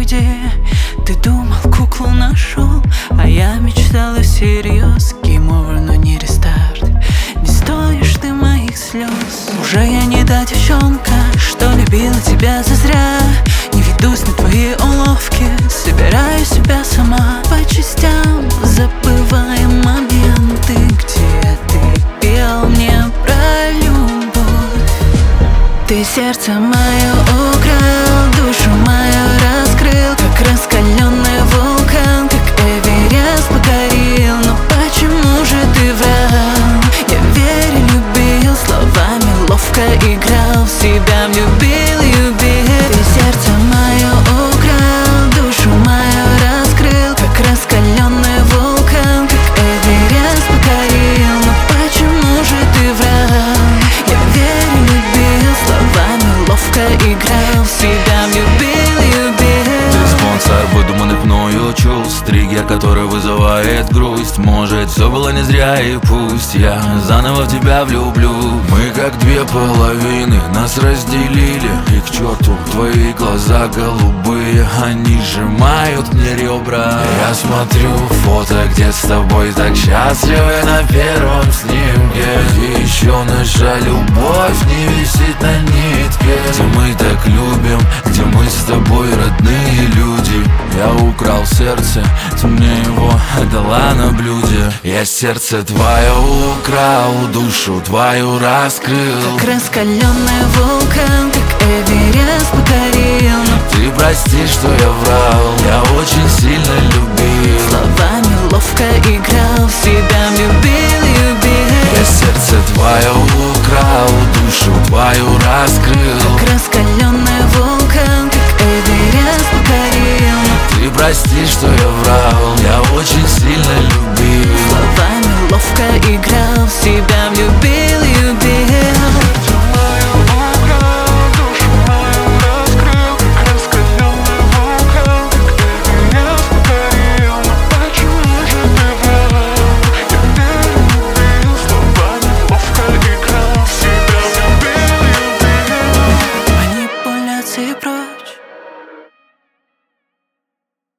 груди. Ты думал, куклу нашел, а я мечтала всерьез. Game over, но не рестарт. Не стоишь ты моих слез. Уже я не та девчонка, что любила тебя зазря. Не ведусь на твои уловки, собираю себя сама по частям, забывая моменты, где ты пел мне про любовь. Ты сердце мое украл, душу мою раскрыл, как раскаленный вулкан, как Эверест покорил. Но почему же ты врал? Я верил, любил, словами ловко играл, в себя влюбил, любил. Ты сердце мое украл, душу мою раскрыл, как раскаленный вулкан, как Эверест покорил. Но почему же ты врал? Я верил, любил, словами ловко играл, в себя влюбил, любил. Ты спонсор выдуманных мною чувств, триггер, который вызывает грусть. Может, все было не зря, и пусть я заново в тебя влюблю. Мы как две половины, нас разделили, и к черту твои глаза голубые, они сжимают мне ребра. Я смотрю фото, где с тобой так счастливы на первом снимке, и еще наша любовь не висит на нитке. Где мы так любим, где мы с тобой родные люди. Я украл сердце, ты мне его отдала на блюде. Я сердце твое украл, душу твою раскрыл, как раскаленный вулкан, как Эверест покорил. Но ты прости, что я врал, я очень сильно любил, словами ловко играл, в себя влюбил, любил. Я сердце твое украл, душу твою раскрыл, как раскаленный вулкан, как Эверест покорил. ты прости, что я врал,